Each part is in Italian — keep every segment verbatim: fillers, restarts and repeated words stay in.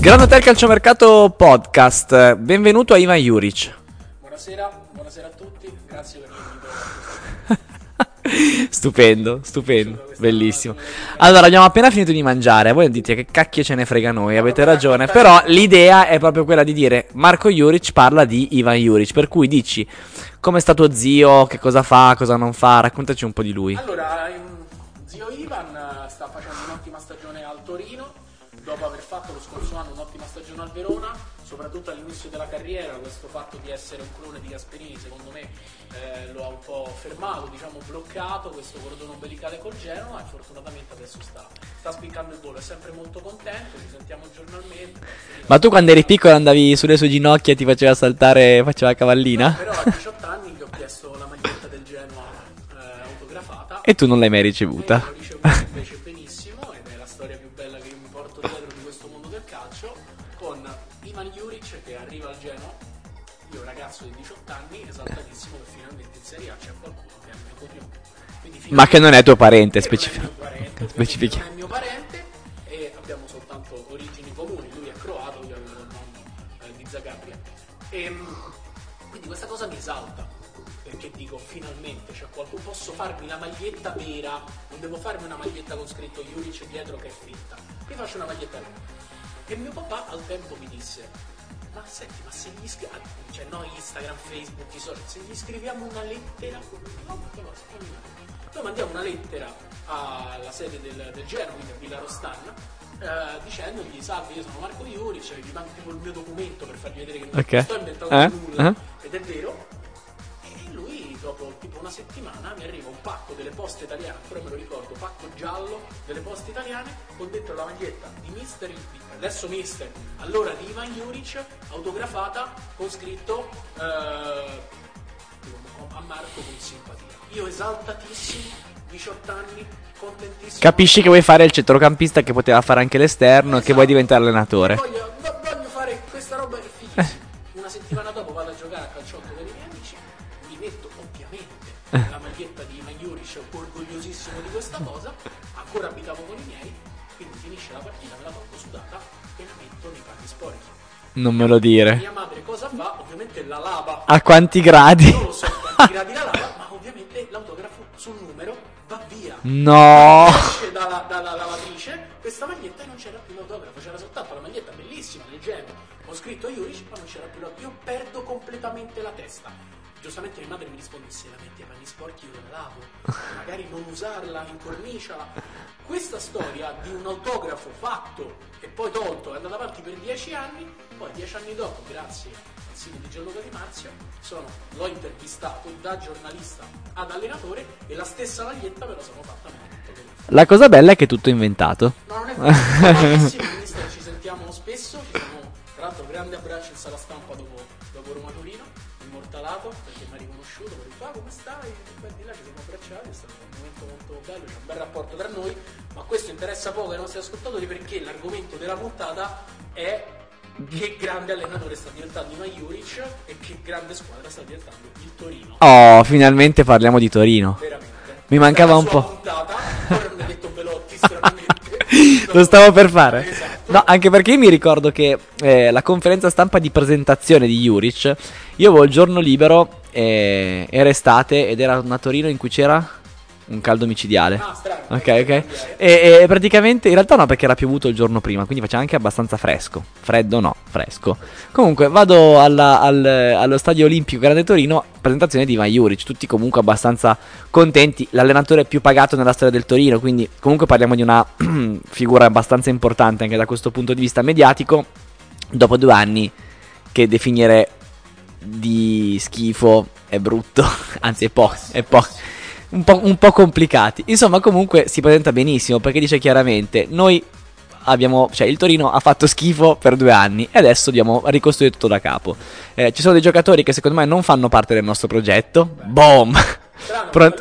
Grande Hotel Calciomercato Podcast, benvenuto a Ivan Juric. Buonasera, buonasera a tutti, grazie per l'invito. Stupendo, stupendo, bellissimo. Allora, abbiamo appena finito di mangiare, voi dite che cacchio ce ne frega noi, avete ragione, però l'idea è proprio quella di dire Marco Juric parla di Ivan Juric, per cui dici come sta tuo zio, che cosa fa, cosa non fa, raccontaci un po' di lui. Allora, zio Ivan sta facendo un'ottima stagione al Torino, dopo aver fatto lo scorso anno un'ottima stagione al Verona, soprattutto all'inizio della carriera. Questo fatto di essere un clone di Gasperini secondo me eh, lo ha un po' fermato, diciamo bloccato questo cordone ombelicale col Genoa, e fortunatamente adesso sta, sta spiccando il volo, è sempre molto contento, ci sentiamo giornalmente. Ma tu quando eri piccolo andavi sulle sue ginocchia e ti faceva saltare, faceva cavallina? No, però a diciotto anni gli ho chiesto la maglietta del Genoa eh, autografata E tu non l'hai mai ricevuta? e l'ho ricevuta invece benissimo, ed è la storia più bella che io mi porto dietro di questo mondo del calcio, con Ivan Juric che arriva al Genoa, io ragazzo di diciotto anni, esaltatissimo che finalmente in Serie A c'è qualcuno che è il mio cognome. Quindi Ma che non è tuo parente, specifico. specifico. Specifichiamo. Non è il mio parente e abbiamo soltanto origini comuni, lui è croato, io avevo il nonno eh, di Zagabria. E quindi questa cosa mi esalta, perché dico finalmente c'è qualcuno, posso farmi la maglietta vera, non devo farmi una maglietta con scritto Juric dietro che è finta, mi faccio una maglietta vera. E mio papà al tempo mi disse: ma senti, ma se gli scriviamo, cioè no Instagram, Facebook, i social, se gli scriviamo una lettera, no, ma che cosa? Noi mandiamo una lettera alla sede del, del Genoa, quindi a Villa Rostan, eh, dicendogli: salve, io sono Marco Juric, gli mando tipo il mio documento per fargli vedere che non Okay. sto inventando Eh? nulla, Eh? ed è vero. E lui dopo tipo una settimana mi arriva un pacco delle poste italiane, ancora me lo ricordo, pacco giallo delle poste italiane con dentro la maglietta di Mister, adesso Mister, allora di Ivan Juric, autografata con scritto eh, a Marco con simpatia. Io esaltatissimo, diciotto anni, contentissimo. Capisci che vuoi fare il centrocampista che poteva fare anche l'esterno, esatto, e che vuoi diventare allenatore. Voglio, voglio fare questa roba, è fighissima. Una settimana dopo vado a giocare a calciotto con i miei amici, mi metto ovviamente la maglietta di Ivan Juric, orgogliosissimo di questa cosa, ancora abitavo con i miei, quindi finisce la partita, me la tolgo sudata e la metto nei panni sporchi. Non me lo dire. Mia madre cosa fa? Ovviamente la lava. A quanti gradi? Non lo so a quanti gradi la lava, ma ovviamente l'autografo sul numero va via. No. Esce dalla, dalla lavatrice questa maglietta e non c'era più l'autografo, c'era soltanto la maglietta bellissima del Genoa, ho scritto Juric, ma non c'era più l'autografo. Io perdo completamente la testa. Giustamente mia madre mi risponde: se la metti a panni sporchi io la lavo, magari non usarla, incorniciala. Questa storia di un autografo fatto e poi tolto è andata avanti per dieci anni. Poi dieci anni dopo, grazie al sito di Gianluca Di Marzio, sono, l'ho intervistato da giornalista ad allenatore e la stessa maglietta me la sono fatta. La cosa bella è che è tutto inventato. No, non è vero, mister, ci sentiamo spesso, ci siamo, tra l'altro grande abbraccio in sala stampa dopo, dopo Roma Torino, immortalato, perché mi ha riconosciuto, mi ha detto: ah, come stai? E di là ci siamo abbracciati, è stato un momento molto bello, c'è un bel rapporto tra noi, ma questo interessa poco ai nostri ascoltatori, perché l'argomento della puntata è che grande allenatore sta diventando Ivan Juric e che grande squadra sta diventando il Torino. Oh, finalmente parliamo di Torino. Veramente. Mi mancava un po'. Puntata, ancora non hai detto Belotti, stranamente. Lo stavo per fare. Esatto. No, anche perché io mi ricordo che eh, la conferenza stampa di presentazione di Juric, io avevo il giorno libero, eh, era estate ed era una Torino in cui c'era un caldo micidiale. Ah, strano. Ok, ok. E, e praticamente in realtà no, perché era piovuto il giorno prima, quindi faceva anche abbastanza fresco. Freddo no, fresco. Comunque vado alla, al, allo Stadio Olimpico Grande Torino, presentazione di Ivan Juric, tutti comunque abbastanza contenti, l'allenatore più pagato nella storia del Torino, quindi comunque parliamo di una figura abbastanza importante anche da questo punto di vista mediatico, dopo due anni che definire di schifo è brutto, anzi è po', è po'. Un po', un po' complicati. Insomma, comunque si presenta benissimo, perché dice chiaramente: noi abbiamo, cioè il Torino ha fatto schifo per due anni e adesso dobbiamo ricostruire tutto da capo. Eh, ci sono dei giocatori che secondo me non fanno parte del nostro progetto. Boom. Pronti,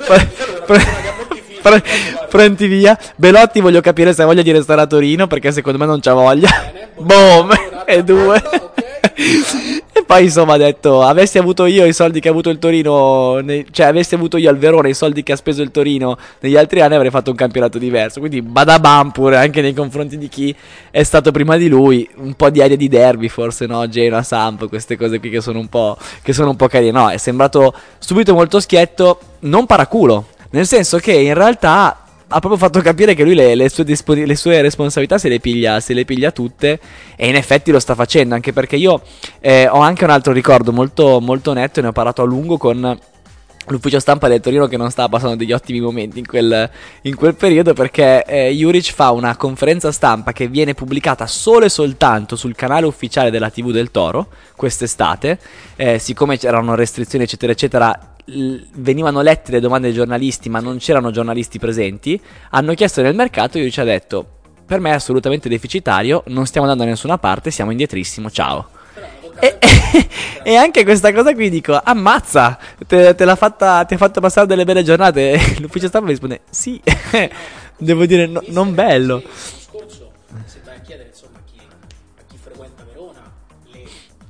pronti via. Belotti voglio capire se ha voglia di restare a Torino, perché secondo me non c'ha voglia. Boom. E due. E Poi insomma ha detto: avessi avuto io i soldi che ha avuto il Torino, nei- cioè avessi avuto io al Verona i soldi che ha speso il Torino negli altri anni, avrei fatto un campionato diverso. Quindi badabam pure anche nei confronti di chi è stato prima di lui. Un po' di aria di derby forse, no? Genoa, Samp, queste cose qui che sono un po', che sono un po' carine. No, è sembrato subito molto schietto, non paraculo, nel senso che in realtà ha proprio fatto capire che lui le, le sue, disponi- le sue responsabilità se le, piglia, se le piglia tutte, e in effetti lo sta facendo, anche perché io eh, ho anche un altro ricordo molto, molto netto, e ne ho parlato a lungo con l'ufficio stampa del Torino, che non stava passando degli ottimi momenti in quel, in quel periodo, perché eh, Juric fa una conferenza stampa che viene pubblicata solo e soltanto sul canale ufficiale della tivù del Toro quest'estate, eh, siccome c'erano restrizioni eccetera eccetera, venivano lette le domande dei giornalisti ma non c'erano giornalisti presenti. Hanno chiesto nel mercato, io ci ha detto: per me è assolutamente deficitario, non stiamo andando da nessuna parte, siamo indietrissimo, ciao. E, e anche questa cosa qui dico: ammazza, te, te l'ha fatta, ti ha fatto passare delle belle giornate. L'ufficio stampa mi risponde: sì. Devo dire no, non bello. Scorso si va a chiedere insomma a chi, a chi frequenta Verona le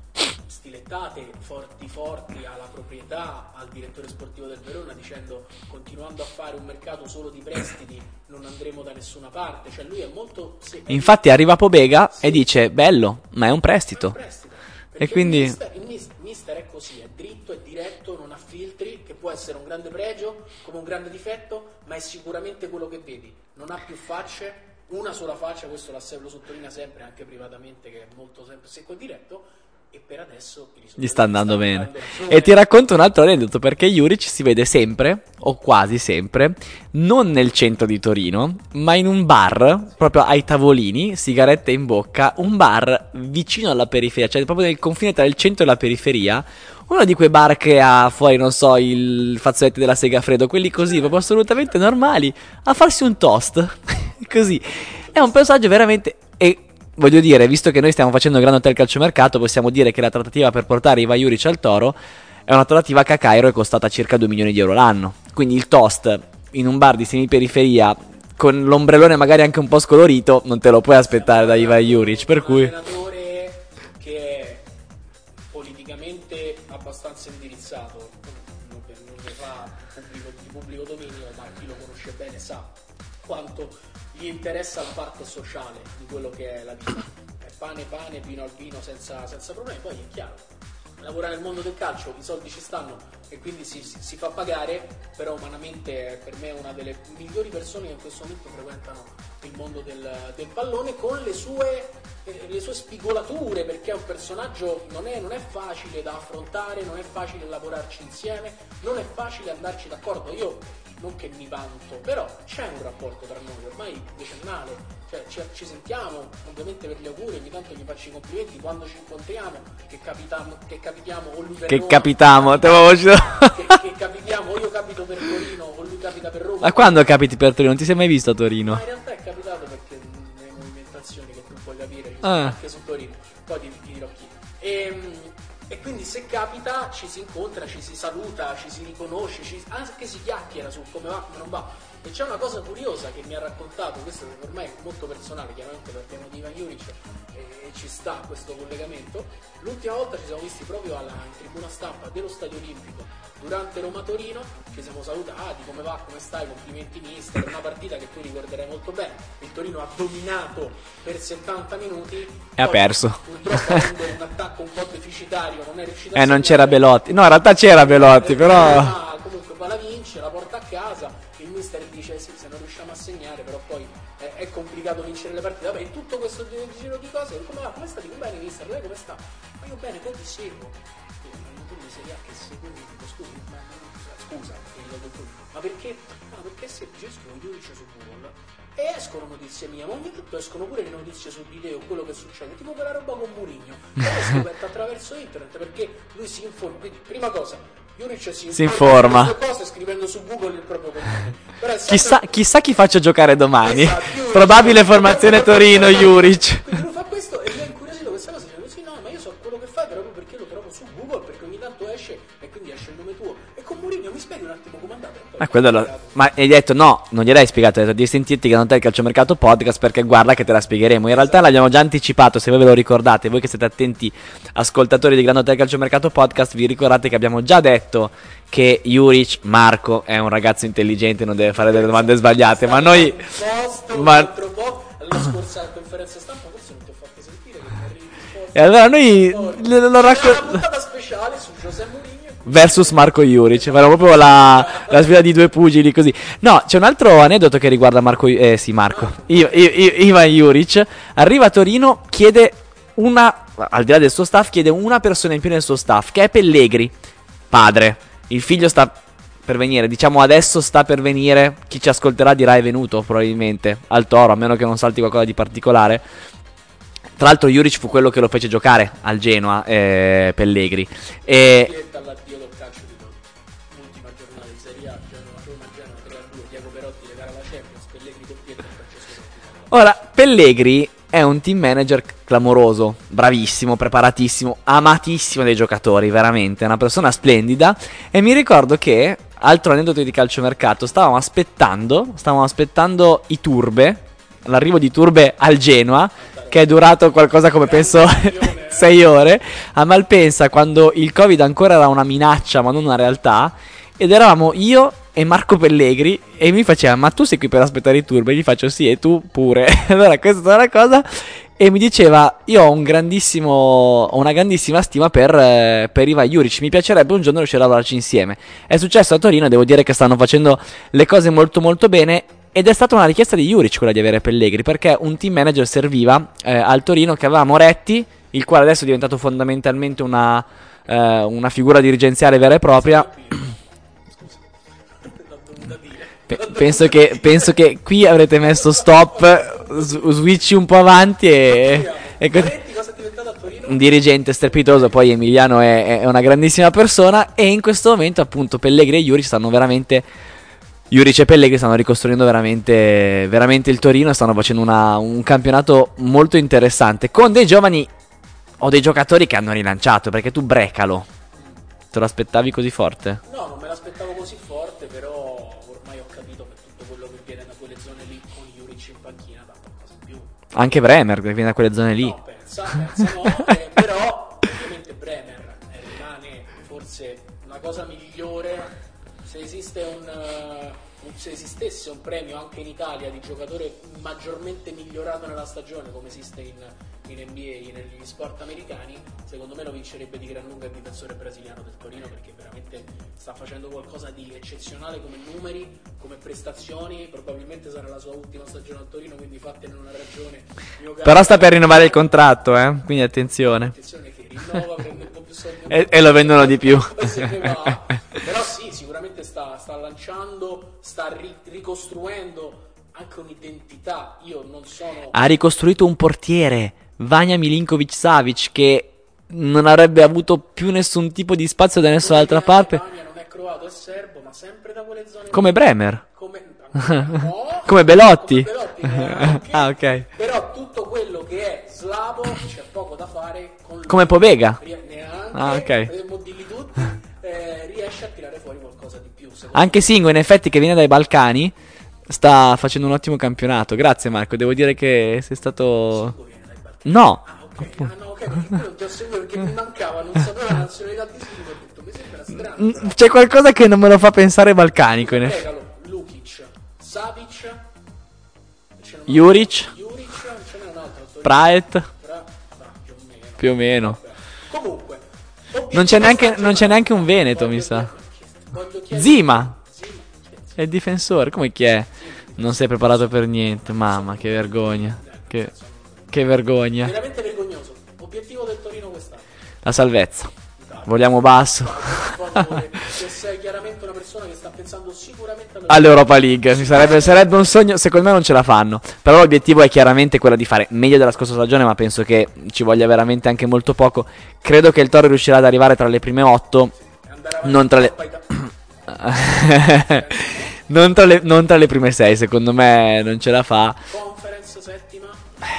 stilettate forti forti alla proprietà, al direttore sportivo del Verona, dicendo: continuando a fare un mercato solo di prestiti non andremo da nessuna parte. Cioè lui è molto se- Infatti arriva Pobega sì. e dice: bello, ma è un prestito, è un prestito. E quindi il mister, il mister, il mister è così, è dritto, è diretto, non ha filtri, che può essere un grande pregio come un grande difetto, ma è sicuramente quello che vedi. Non ha più facce, una sola faccia, questo lo sottolinea sempre anche privatamente, che è molto sempre secco e diretto. E per adesso gli sta andando bene. E ti racconto un altro aneddoto, perché Juric si vede sempre, o quasi sempre, non nel centro di Torino, ma in un bar, proprio ai tavolini, sigarette in bocca, un bar vicino alla periferia, cioè proprio nel confine tra il centro e la periferia. Uno di quei bar che ha fuori, non so, il fazzoletto della Segafredo, quelli così, proprio assolutamente normali, a farsi un toast. Così. È un personaggio veramente... E voglio dire, visto che noi stiamo facendo il Grande Hotel Calciomercato, possiamo dire che la trattativa per portare Ivan Juric al Toro è una trattativa che a Cairo è costata circa due milioni di euro l'anno. Quindi il toast in un bar di semiperiferia, con l'ombrellone magari anche un po' scolorito, non te lo puoi aspettare da Ivan Juric, per cui... Un allenatore che è politicamente abbastanza indirizzato, non ne fa pubblico, di pubblico dominio, ma chi lo conosce bene sa quanto gli interessa la parte sociale di quello che è la vita. È pane pane, vino al vino senza, senza problemi. Poi è chiaro, lavora nel mondo del calcio, i soldi ci stanno e quindi si, si, si fa pagare, però umanamente è per me una delle migliori persone che in questo momento frequentano il mondo del, del pallone, con le sue, eh, le sue spigolature, perché è un personaggio, non è, non è facile da affrontare, non è facile lavorarci insieme, non è facile andarci d'accordo. Io non che mi vanto, però c'è un rapporto tra noi ormai decennale, cioè ci, ci sentiamo ovviamente per gli auguri, ogni tanto gli faccio i complimenti quando ci incontriamo, che capitiamo, che capitiamo o lui per che Roma, capitiamo, te che, che capitiamo, o io capito per Torino o lui capita per Roma. Ma quando capiti per Torino? Non ti sei mai visto a Torino? Ma in realtà è capitato perché nelle movimentazioni che tu puoi capire ah. anche su Torino, poi ti, ti dirò chi. E, E quindi se capita ci si incontra, ci si saluta, ci si riconosce, ci, anche si chiacchiera su come va, come non va. E c'è una cosa curiosa che mi ha raccontato, questo ormai è molto personale, chiaramente parliamo di Ivan Juric e, e ci sta questo collegamento. L'ultima volta ci siamo visti proprio alla, in tribuna stampa dello Stadio Olimpico durante Roma-Torino, ci siamo salutati, come va, come stai, complimenti mister, una partita che tu ricorderai molto bene. Il Torino ha dominato per settanta minuti e ha perso. Purtroppo avendo un attacco un po' deficitario non è riuscito a Eh, non c'era segnare. Belotti. No, in realtà c'era Belotti, però... Ma comunque poi la vince, la porta a casa, il mister dice sì, se non riusciamo a segnare, però poi è, è complicato vincere le partite. Vabbè, in tutto questo giro di cose, come va? Come sta? Dico bene mister, lei come sta? Ma io bene, poi ti seguo. Tu mi sei a che segui, dico scusi, ma scusa, ma perché? No, perché se io scrivo Juric su Google e escono notizie mie, ma ogni tanto escono pure le notizie su di te o quello che succede, tipo quella roba con Mourinho. E l'ho scoperto attraverso internet perché lui si informa. Quindi, prima cosa, Juric si, si informa su cose scrivendo su Google il proprio cognome. Sempre... Chissà, chissà chi faccia giocare domani. Esatto, Juric, probabile formazione Torino, Juric. Quindi lui fa questo e mi ha incuriosito questa cosa, dicendo sì, no, ma io so quello che fai proprio perché lo trovo su Google, perché ogni tanto esce e quindi esce il nome tuo. E con Mourinho mi spieghi un attimo com'è andato? Ma, quello lo- ma hai detto no, non gliel'hai spiegato, hai detto di sentirti Grande Hotel Calciomercato Podcast perché guarda che te la spiegheremo. In realtà l'abbiamo già anticipato, se voi ve lo ricordate, voi che siete attenti ascoltatori di Grande Hotel Calciomercato Podcast, vi ricordate che abbiamo già detto che Juric Marco è un ragazzo intelligente, non deve fare delle domande sbagliate, ma noi... Post, un ma- altro po', alla scorsa conferenza stampa forse non ti ho fatto sentire che mi arrivi risposta. E allora noi lo, lo C'era una raccontiamo... puntata speciale su José Mourinho. Versus Marco Juric, farò proprio la, la sfida di due pugili così. No, c'è un altro aneddoto che riguarda Marco, eh sì Marco, I- I- I- Ivan Juric. Arriva a Torino, chiede una, al di là del suo staff, chiede una persona in più nel suo staff, che è Pellegri, padre. Il figlio sta per venire, diciamo adesso sta per venire, chi ci ascolterà dirà è venuto probabilmente al Toro, a meno che non salti qualcosa di particolare. Tra l'altro Juric fu quello che lo fece giocare al Genoa, eh, Pellegri. E... Diretta all'addio del calcio di Torino. L'ultima giornata di Serie A, Genoa, Roma, Genoa tre a due, Diego Perotti legare alla Champions, Pellegri doppietta e Francesco Totti. Ora, Pellegri è un team manager clamoroso, bravissimo, preparatissimo, amatissimo dai giocatori, veramente, è una persona splendida. E mi ricordo che, altro aneddoto di calciomercato, stavamo aspettando, stavamo aspettando i Turbe, l'arrivo di Turbe al Genoa, che è durato qualcosa come penso sei ore, a Malpensa, quando il Covid ancora era una minaccia ma non una realtà, ed eravamo io e Marco Pellegri, e mi faceva ma tu sei qui per aspettare i Turbe? E gli faccio sì, e tu pure. Allora questa è stata la cosa, e mi diceva io ho un grandissimo ho una grandissima stima per, eh, per Ivan Juric, mi piacerebbe un giorno riuscire a lavorarci insieme. È successo a Torino, devo dire che stanno facendo le cose molto molto bene, ed è stata una richiesta di Juric quella di avere Pellegri, perché un team manager serviva eh, al Torino, che aveva Moretti, il quale adesso è diventato fondamentalmente una, eh, una figura dirigenziale vera e propria. Pe- penso, che, penso che qui avrete messo stop, s- switchi un po' avanti e, e co- Moretti cosa è diventato a Torino? un dirigente strepitoso. Poi Emiliano è, è una grandissima persona, e in questo momento appunto Pellegri e Juric stanno veramente, Juric e Pellegri stanno ricostruendo veramente, veramente il Torino, e stanno facendo una- un campionato molto interessante, con dei giovani o dei giocatori che hanno rilanciato, perché tu Brecalo te lo aspettavi così forte? No, non me l'aspettavo così forte, però ormai ho capito che tutto quello che viene da quelle zone lì con Juric in panchina dà qualcosa in più. Anche Bremer che viene da quelle zone lì. No, pensa, pensa no, eh, però ovviamente Bremer eh, rimane forse una cosa migliore. Se esiste un, eh, un- se esistesse un premio anche in Italia di giocatore maggiormente migliorato nella stagione, come esiste in, in N B A, negli sport americani, secondo me lo vincerebbe di gran lunga il difensore brasiliano del Torino, perché veramente sta facendo qualcosa di eccezionale come numeri, come prestazioni. Probabilmente sarà la sua ultima stagione al Torino, quindi fatene una ragione, mio caro. Però sta per rinnovare il contratto, eh? Quindi attenzione. Attenzione che rinnova, prende un po' più soldi E, e lo vendono di più. se ne va. Però sì, sicuramente sta, sta lanciando, sta ri- ricostruendo anche un'identità. Io non sono... Ha ricostruito un portiere, Vanja Milinkovic-Savic, che non avrebbe avuto più nessun tipo di spazio da nessun'altra parte. Vania non è croato, è serbo, ma sempre da quelle zone... Come Bremer. Come, no, Come Belotti. come Belotti, neanche. Ah, ok. Però tutto quello che è slavo c'è poco da fare con lui. Come Pobega. Rie- Neanche, Ah, ok. eh, mo dilli tutti, eh, riesce a tirare fuori qualcosa di più. secondo Anche Singo, in effetti, che viene dai Balcani, sta facendo un ottimo campionato. Grazie Marco, devo dire che sei stato... me. Viene dai Balcani. No. Ah, ok, ah, no, ok, perché quello ti ho seguito perché mi mancava, non sapevo la nazionalità di Silva, ho detto, mi sembra strano. Mm, però. C'è qualcosa che non me lo fa pensare balcanico, in effetti. Pregalo, Lukic, Savic, ce n'è un Juric, altro, Juric, ce n'è un altro, Torino. Praet, Bra- bra- più o meno. più o meno. Comunque, Non c'è neanche, non c'è neanche un Veneto, Veneto, mi sa. Voglio chiedere... Zima, Zima, è il difensore, come chi è? Non sei preparato per niente, mamma, che vergogna. Che, che vergogna. veramente vergognoso. Obiettivo del Torino quest'anno. La salvezza. Vogliamo basso. Se sei chiaramente una persona che sta pensando sicuramente alla... All'Europa League. Mi sarebbe, sarebbe un sogno. Secondo me non ce la fanno. Però l'obiettivo è chiaramente quello di fare meglio della scorsa stagione. Ma penso che ci voglia veramente anche molto poco. Credo che il Toro riuscirà ad arrivare tra le prime otto. andare avanti Non tra le. Coppa Italia. non, tra le non tra le prime sei. Secondo me non ce la fa. Conference settima.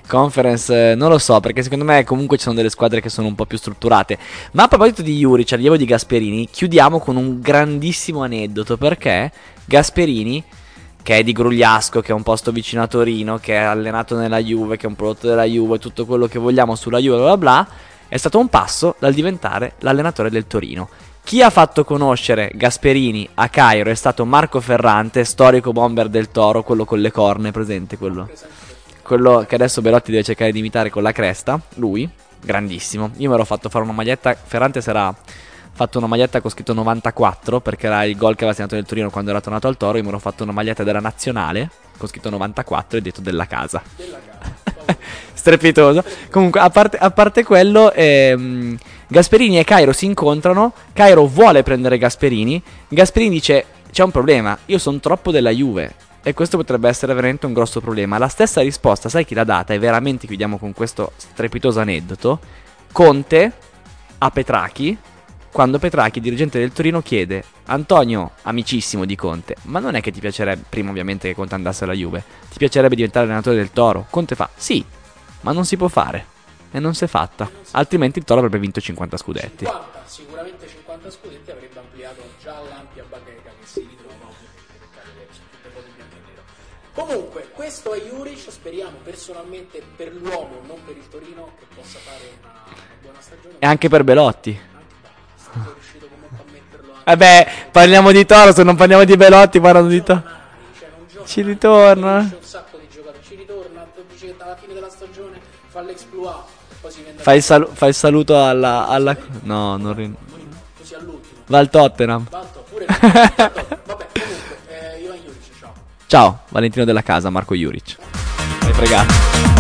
Conference, eh, non lo so, perché secondo me comunque ci sono delle squadre che sono un po' più strutturate. Ma a proposito di Juric, allievo di Gasperini, chiudiamo con un grandissimo aneddoto, perché Gasperini, che è di Grugliasco, che è un posto vicino a Torino, che è allenato nella Juve, che è un prodotto della Juve, tutto quello che vogliamo sulla Juve, bla bla bla, è stato un passo dal diventare l'allenatore del Torino. Chi ha fatto conoscere Gasperini a Cairo è stato Marco Ferrante, storico bomber del Toro, quello con le corna, presente quello? Quello che adesso Belotti deve cercare di imitare con la cresta, lui, grandissimo. Io mi ero fatto fare una maglietta, Ferrante si era fatto una maglietta con scritto novantaquattro, perché era il gol che aveva segnato nel Torino quando era tornato al Toro. Io mi ero fatto una maglietta della nazionale con scritto novantaquattro e detto della casa. Della casa. Strepitoso. Comunque, a parte, a parte quello, ehm, Gasperini e Cairo si incontrano. Cairo vuole prendere Gasperini. Gasperini dice: c'è un problema, io sono troppo della Juve. E questo potrebbe essere veramente un grosso problema. La stessa risposta, sai chi l'ha data? E veramente chiudiamo con questo strepitoso aneddoto. Conte a Petrachi, quando Petrachi, dirigente del Torino, chiede: Antonio, amicissimo di Conte, ma non è che ti piacerebbe, prima ovviamente che Conte andasse alla Juve, ti piacerebbe diventare allenatore del Toro? Conte fa: sì, ma non si può fare. E non si è fatta. Altrimenti il Toro avrebbe vinto cinquanta scudetti. cinquanta, sicuramente cinquanta scudetti, avrebbe ampliato già l'ampia bacheca che si ritrova ovviamente per cadere su tutte le foto in bianco e nero. Comunque, questo è Juric, speriamo personalmente per l'uomo, non per il Torino, che possa fare una, una buona stagione. E anche per Belotti. Anche basta, sono riuscito comunque a metterlo anche. Vabbè, parliamo di Toro, se non parliamo di Belotti parlano di Toro. Cioè, non gioca Ci mai, ritorna. C'è un sacco di giocatori, ci ritorna, dice che alla fine della stagione fa l'exploit, poi si vende. Fai il, salu- fai il saluto alla... alla... No, non rin- Così all'ultimo. Va al Tottenham. Balto, pure vabbè, comunque, eh, Ivan Juric, ciao. Ciao, Valentino della Casa, Marco Juric. Hai fregato.